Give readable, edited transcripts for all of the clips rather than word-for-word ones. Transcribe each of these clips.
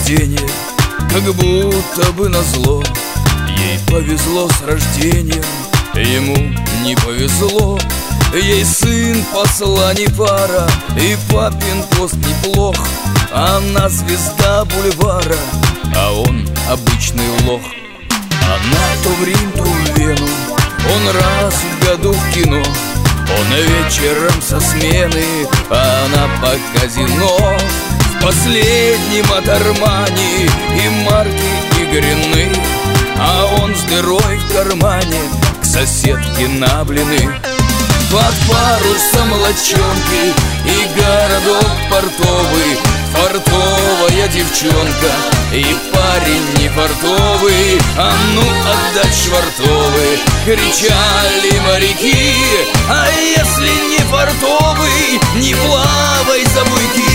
рождения, как будто бы назло. Ей повезло с рождением, ему не повезло. Ей сын посла не пара, и папин пост неплох. Она звезда бульвара, а он обычный лох. Она то в Рим, то в Вену, он раз в году в кино. Он вечером со смены, а она по казино. В последнем от Армани и марки Игорины, а он с дырой в кармане к соседке на блины. Под парусом лодчонки и городок портовый, фартовая девчонка и парень не фартовый. А ну отдать швартовый, кричали моряки. А если не фартовый, не плавай за буйки.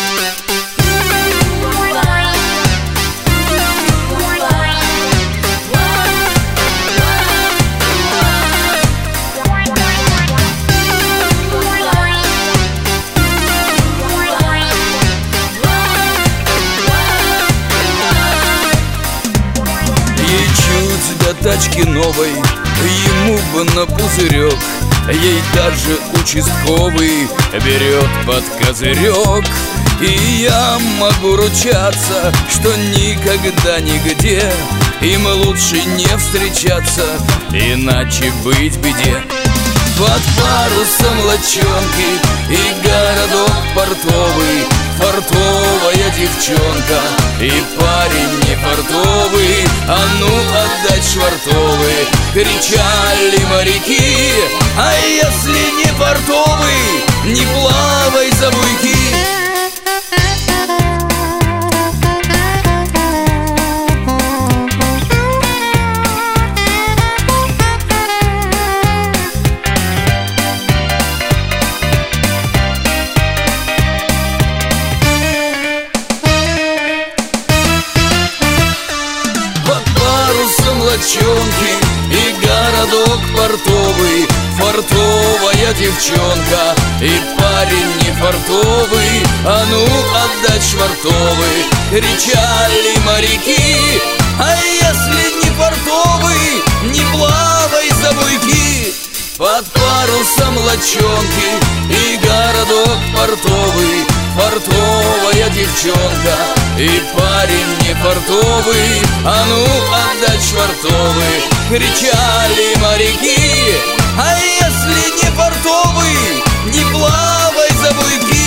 Ей чуть до тачки новой, ему бы на пузырек. Ей даже участковый берет под козырек. И я могу ручаться, что никогда нигде им лучше не встречаться, иначе быть беде. Под парусом лодчонки и городок портовый, фартовая девчонка и парень не фартовый. А ну отдать швартовый, кричали моряки. А если не фартовый, не плавай за буйки. Лодчонки и городок портовый, фартовая девчонка и парень не фартовый. А ну отдать швартовый, кричали моряки. А если не фартовый, не плавай за буйки. Под парусом лодчонки и городок портовый, фартовая девчонка и парень не фартовый. А ну отдать швартовый, кричали моряки. А если не фартовый, не плавай за буйки.